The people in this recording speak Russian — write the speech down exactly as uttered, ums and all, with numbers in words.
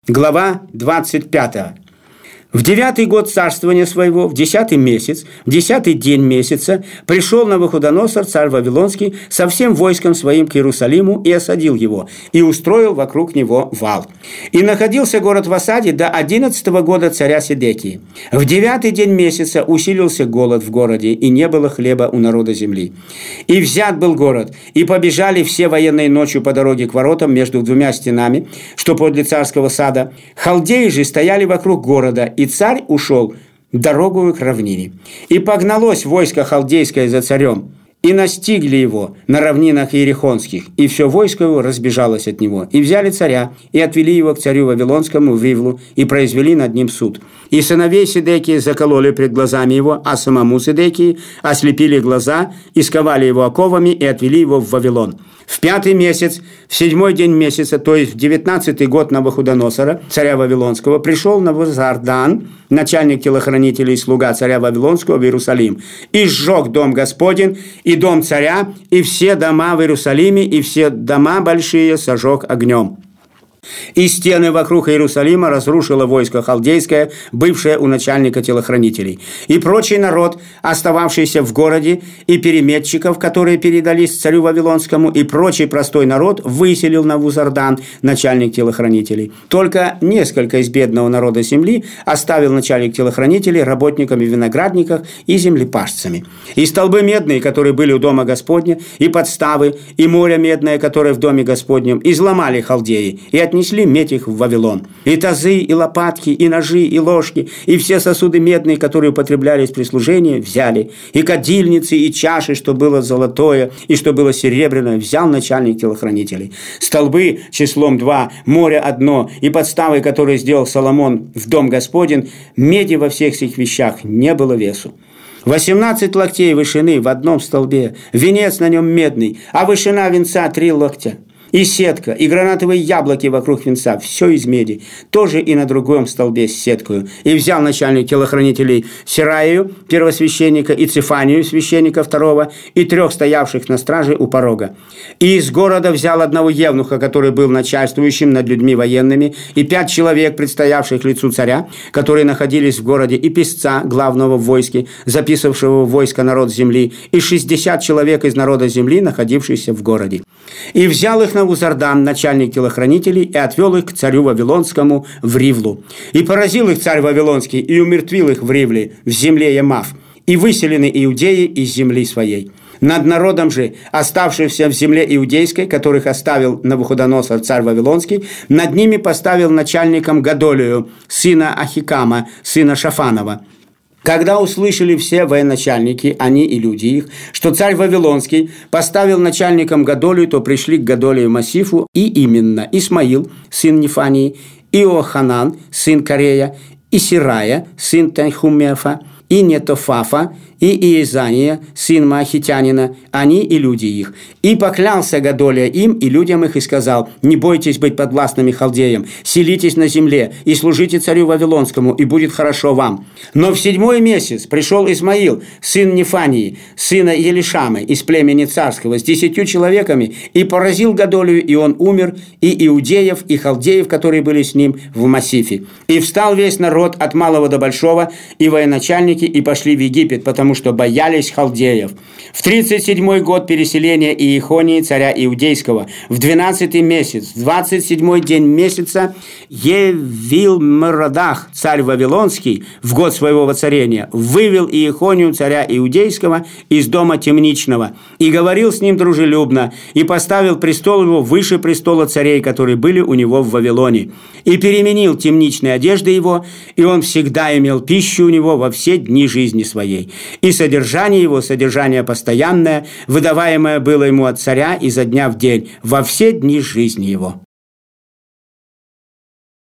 Глава двадцать пятая. В девятый год царствования своего, в десятый месяц, в десятый день месяца, пришел Навуходоносор, царь Вавилонский, со всем войском своим к Иерусалиму и осадил его, и устроил вокруг него вал. И находился город в осаде до одиннадцатого года царя Седекии. В девятый день месяца усилился голод в городе, и не было хлеба у народа земли. И взят был город, и побежали все военные ночью по дороге к воротам между двумя стенами, что подле царского сада. Халдеи же стояли вокруг города, и царь ушел дорогою к равнине. И погналось войско халдейское за царем, и настигли его на равнинах иерихонских, и все войско его разбежалось от него. И взяли царя, и отвели его к царю Вавилонскому в Ривлу, и произвели над ним суд. И сыновей Седекии закололи пред глазами его, а самому Седекии ослепили глаза, и сковали его оковами, и отвели его в Вавилон. В пятый месяц, в седьмой день месяца, то есть в девятнадцатый год Навуходоносора, царя Вавилонского, пришел Навузардан, начальник телохранителей и слуга царя Вавилонского, в Иерусалим, и сжег дом Господень, и дом царя, и все дома в Иерусалиме, и все дома большие сожег огнем. И стены вокруг Иерусалима разрушило войско халдейское, бывшее у начальника телохранителей. И прочий народ, остававшийся в городе, и переметчиков, которые передались царю Вавилонскому, и прочий простой народ выселил Навузардан, начальник телохранителей. Только несколько из бедного народа земли оставил начальник телохранителей работниками в виноградниках и землепашцами. И столбы медные, которые были у дома Господня, и подставы, и море медное, которое в доме Господнем, изломали халдеи, и отнесли несли медь их в Вавилон. И тазы, и лопатки, и ножи, и ложки, и все сосуды медные, которые употреблялись при служении, взяли. И кадильницы, и чаши, что было золотое, и что было серебряное, взял начальник телохранителей. Столбы числом два, море одно, и подставы, которые сделал Соломон в дом Господень, меди во всех этих вещах не было весу. Восемнадцать локтей вышины в одном столбе, венец на нем медный, а вышина венца три локтя. И сетка, и гранатовые яблоки вокруг венца, все из меди, тоже и на другом столбе с сеткою. И взял начальник телохранителей Сераию, первосвященника, и Цефанию, священника второго, и трех стоявших на страже у порога. И из города взял одного евнуха, который был начальствующим над людьми военными, и пять человек, предстоявших лицу царя, которые находились в городе, и писца, главного в войске, записывавшего в войско народ земли, и шестьдесят человек из народа земли, находившихся в городе. И взял их Навузардан, начальник телохранителей, и отвел их к царю Вавилонскому в Ривлу. И поразил их царь Вавилонский, и умертвил их в Ривле, в земле Ямав, и выселены иудеи из земли своей. Над народом же, оставшимся в земле иудейской, которых оставил Навуходоносор, царь Вавилонский, над ними поставил начальником Годолию, сына Ахикама, сына Шафанова. Когда услышали все военачальники, они и люди их, что царь Вавилонский поставил начальником Годолию, то пришли к Годолию Массифу, и именно Исмаил, сын Нефании, Иоханан, сын Карея, и Сирая, сын Танхумефа, и Нетофафа, и Иезания, сын Маахитянина, они и люди их. И поклялся Годолия им и людям их, и сказал: «Не бойтесь быть подвластными халдеям, селитесь на земле, и служите царю Вавилонскому, и будет хорошо вам». Но в седьмой месяц пришел Исмаил, сын Нефании, сына Елишамы, из племени царского, с десятью человеками, и поразил Годолию, и он умер, и иудеев, и халдеев, которые были с ним в Массифе. И встал весь народ от малого до большого, и военачальники, и пошли в Египет, потому что боялись халдеев. В тридцать седьмой год переселения Иехонии, царя Иудейского, в двенадцатый месяц, в двадцать седьмой день месяца, Евил-Меродах, царь Вавилонский, в год своего воцарения, вывел Иехонию, царя Иудейского, из дома темничного, и говорил с ним дружелюбно, и поставил престол его выше престола царей, которые были у него в Вавилоне, и переменил темничные одежды его, и он всегда имел пищу у него во все дни жизни своей. И содержание его, содержание постоянное, выдаваемое было ему от царя изо дня в день, во все дни жизни его.